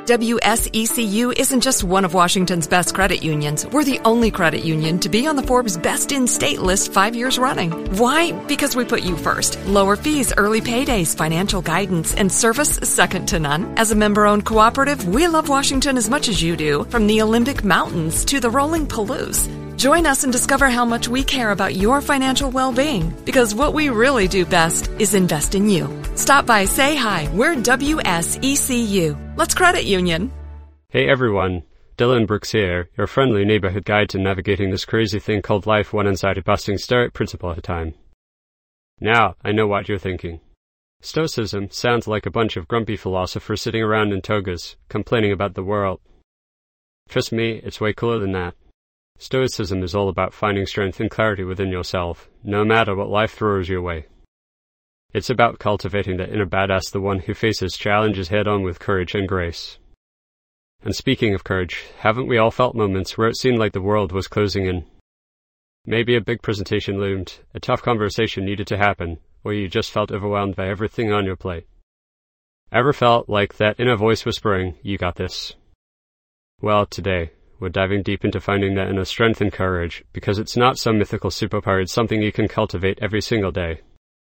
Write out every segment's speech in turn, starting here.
WSECU isn't just one of Washington's best credit unions. We're the only credit union to be on the Forbes Best in State list 5 years running. Why? Because we put you first. Lower fees, early paydays, financial guidance, and service second to none. As a member-owned cooperative, we love Washington as much as you do, from the Olympic Mountains to the rolling Palouse. Join us and discover how much we care about your financial well-being, because what we really do best is invest in you. Stop by, say hi. We're WSECU. Let's credit union. Hey everyone, Dylan Brooks here, your friendly neighborhood guide to navigating this crazy thing called life one anxiety-busting stoic principle at a time. Now, I know what you're thinking. Stoicism sounds like a bunch of grumpy philosophers sitting around in togas, complaining about the world. Trust me, it's way cooler than that. Stoicism is all about finding strength and clarity within yourself, no matter what life throws your way. It's about cultivating the inner badass, the one who faces challenges head-on with courage and grace. And speaking of courage, haven't we all felt moments where it seemed like the world was closing in? Maybe a big presentation loomed, a tough conversation needed to happen, or you just felt overwhelmed by everything on your plate. Ever felt like that inner voice whispering, "You got this"? Well, today, we're diving deep into finding that inner strength and courage, because it's not some mythical superpower, it's something you can cultivate every single day.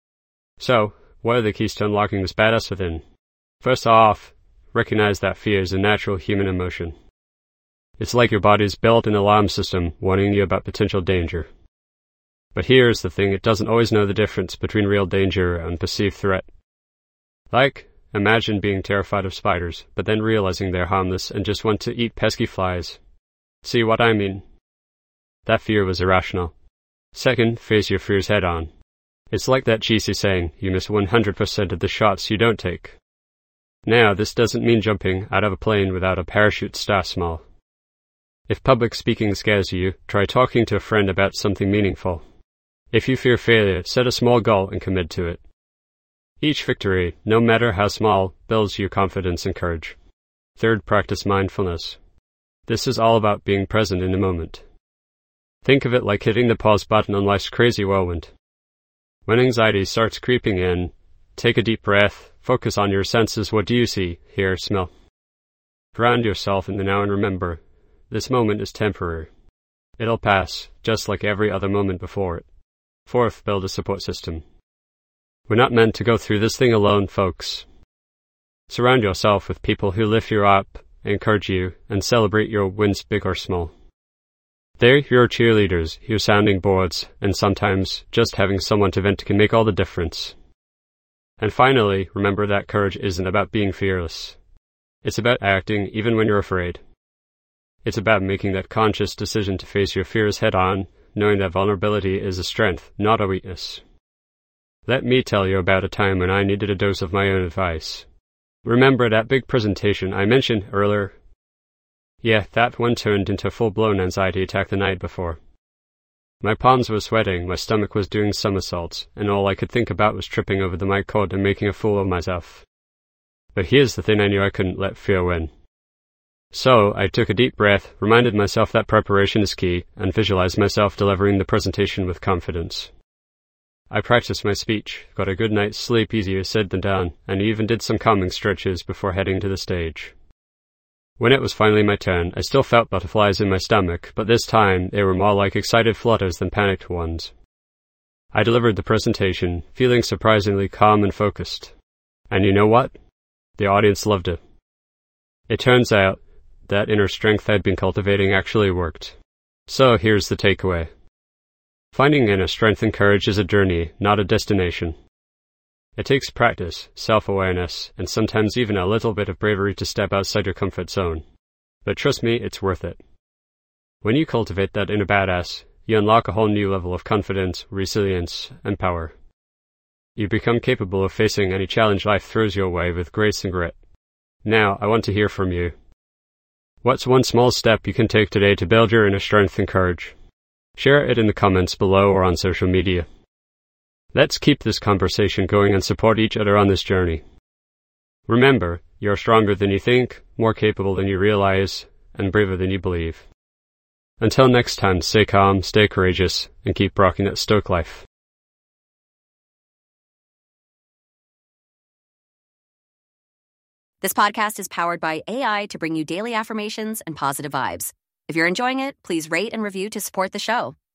So, what are the keys to unlocking this badass within? First off, recognize that fear is a natural human emotion. It's like your body's built an alarm system warning you about potential danger. But here's the thing, it doesn't always know the difference between real danger and perceived threat. Like, imagine being terrified of spiders, but then realizing they're harmless and just want to eat pesky flies. See what I mean? That fear was irrational. Second, face your fears head on. It's like that cheesy saying, you miss 100% of the shots you don't take. Now, this doesn't mean jumping out of a plane without a parachute start small. If public speaking scares you, try talking to a friend about something meaningful. If you fear failure, set a small goal and commit to it. Each victory, no matter how small, builds your confidence and courage. Third, practice mindfulness. This is all about being present in the moment. Think of it like hitting the pause button on life's crazy whirlwind. When anxiety starts creeping in, take a deep breath, focus on your senses. What do you see, hear, smell? Ground yourself in the now and remember, this moment is temporary. It'll pass, just like every other moment before it. Fourth, build a support system. We're not meant to go through this thing alone, folks. Surround yourself with people who lift you up, encourage you, and celebrate your wins, big or small. They're your cheerleaders, your sounding boards, and sometimes just having someone to vent can make all the difference. And finally, remember that courage isn't about being fearless. It's about acting even when you're afraid. It's about making that conscious decision to face your fears head on, knowing that vulnerability is a strength, not a weakness. Let me tell you about a time when I needed a dose of my own advice. Remember that big presentation I mentioned earlier? Yeah, that one turned into a full-blown anxiety attack the night before. My palms were sweating, my stomach was doing somersaults, and all I could think about was tripping over the mic cord and making a fool of myself. But here's the thing, I knew I couldn't let fear win. So, I took a deep breath, reminded myself that preparation is key, and visualized myself delivering the presentation with confidence. I practiced my speech, got a good night's sleep, easier said than done, and even did some calming stretches before heading to the stage. When it was finally my turn, I still felt butterflies in my stomach, but this time they were more like excited flutters than panicked ones. I delivered the presentation, feeling surprisingly calm and focused. And you know what? The audience loved it. It turns out that inner strength I'd been cultivating actually worked. So here's the takeaway. Finding inner strength and courage is a journey, not a destination. It takes practice, self-awareness, and sometimes even a little bit of bravery to step outside your comfort zone. But trust me, it's worth it. When you cultivate that inner badass, you unlock a whole new level of confidence, resilience, and power. You become capable of facing any challenge life throws your way with grace and grit. Now, I want to hear from you. What's one small step you can take today to build your inner strength and courage? Share it in the comments below or on social media. Let's keep this conversation going and support each other on this journey. Remember, you're stronger than you think, more capable than you realize, and braver than you believe. Until next time, stay calm, stay courageous, and keep rocking that stoic life. This podcast is powered by AI to bring you daily affirmations and positive vibes. If you're enjoying it, please rate and review to support the show.